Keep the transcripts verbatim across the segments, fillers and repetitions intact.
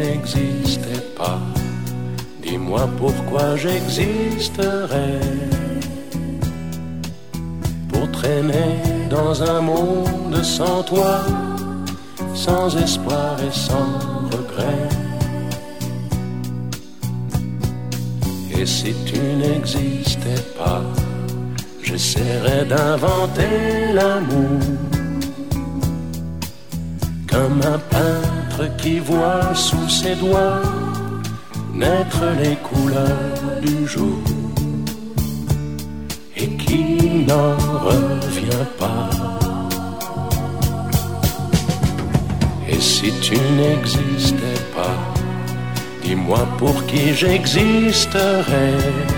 n'existais pas, dis-moi pourquoi j'existerais. Pour traîner dans un monde sans toi, sans espoir et sans regret. Et si tu n'existais pas, j'essaierais d'inventer l'amour, comme un peintre qui voit sous ses doigts naître les couleurs du jour et qui n'en revient pas. Et si tu n'existais pas, dis-moi pour qui j'existerais.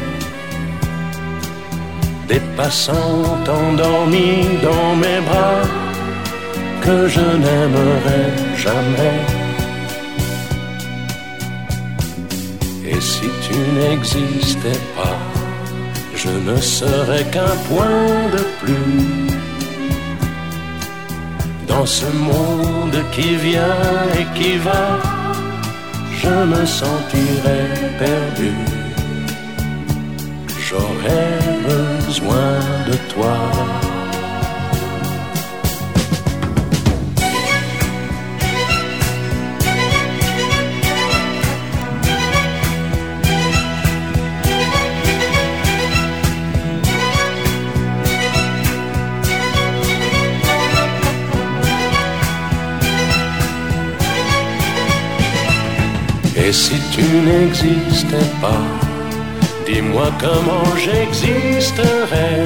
Des passants endormis dans mes bras que je n'aimerais jamais. Et si tu n'existais pas, je ne serais qu'un point de plus dans ce monde qui vient et qui va. Je me sentirais perdu, j'aurais besoin de toi. Et si tu n'existais pas, dis-moi comment j'existerais.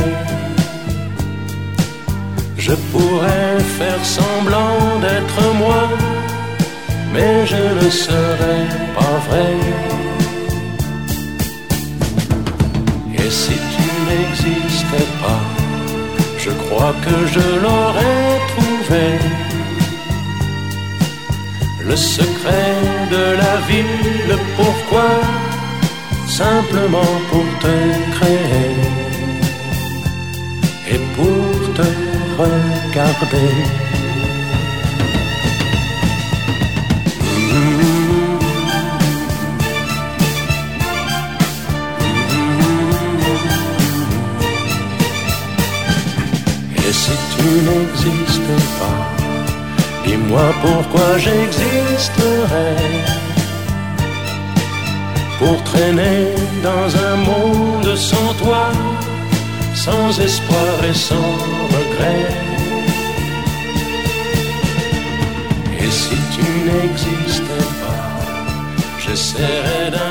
Je pourrais faire semblant d'être moi, mais je ne serais pas vrai. Et si tu n'existais pas, je crois que je l'aurais trouvé. Le secret de la vie, le pourquoi, simplement pour te créer et pour te regarder. Et si tu n'existes pas, dis-moi pourquoi j'existerais. Pour traîner dans un monde sans toi, sans espoir et sans regret. Et si tu n'existais pas, j'essaierais d'un